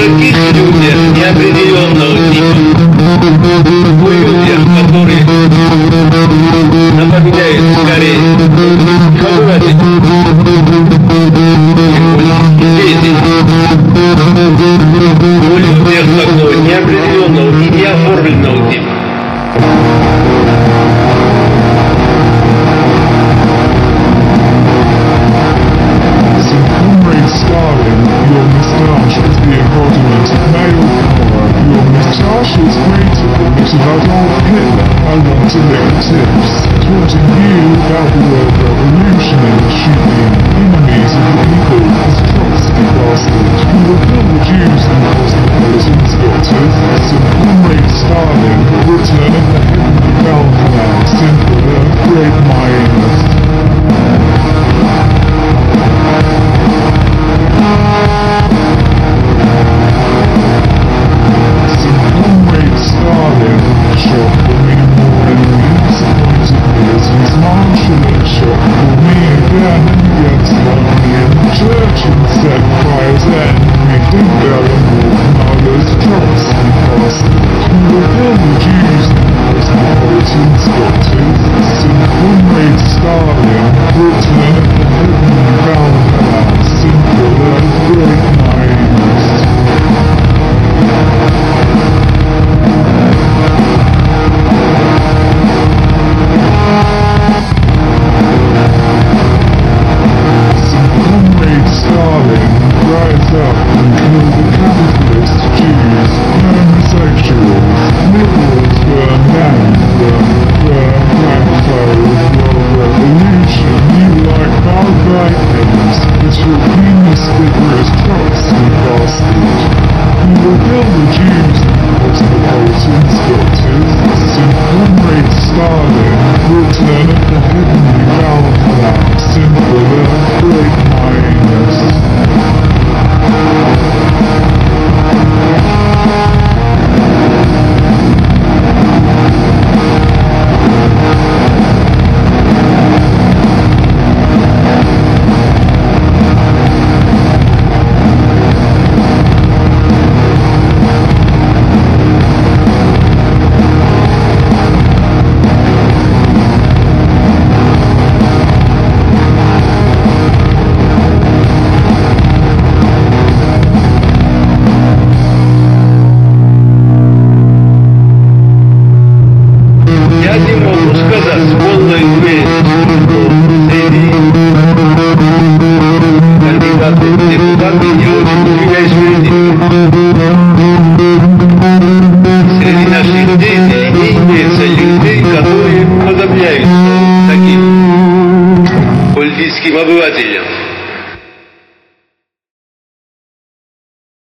таких людях неопределенного типа, о людях, которые напоминают скорее обывателей, о людях такого неопределенного и неоформленного типа. Stalin, your moustache is the embodiment of male power. Your moustache is greater than that of Adolf Hitler. I want to lick the tips, taunting you about the world revolution and shooting enemies of the people as Trotsky bastard. You will kill the Jews and cosmopolitan sculptors. Some comrade Stalin, return of the heavenly Valhalla, simpler, great minus. Shot for me more enemies, appointed me as his marshal and shot for me again and again, slung me in the church and set fires enemy. Think there are more than others, Trotsky bastard. You will kill the Jews and cosmopolitan sculptors. Some comrade Stalin, return of the heavenly Valhalla, simple and great minds. Stalin, rise up and kill the capitalist Jews, homosexuals, liberals burn down them, burn black clothes, world revolution, you like bad Vikings, but your penis bigger as Trotsky bastard. You will kill the Jews and cosmopolitan sculptors, some comrade Stalin, return of the heavenly Valhalla, simpler, great minds. Я не могу сказать с полной уверенностью, что среди кандидатов в депутаты я очень удивляюсь среди наших деятелей не имеется людей, которые уподобляются таким политическим обывателям.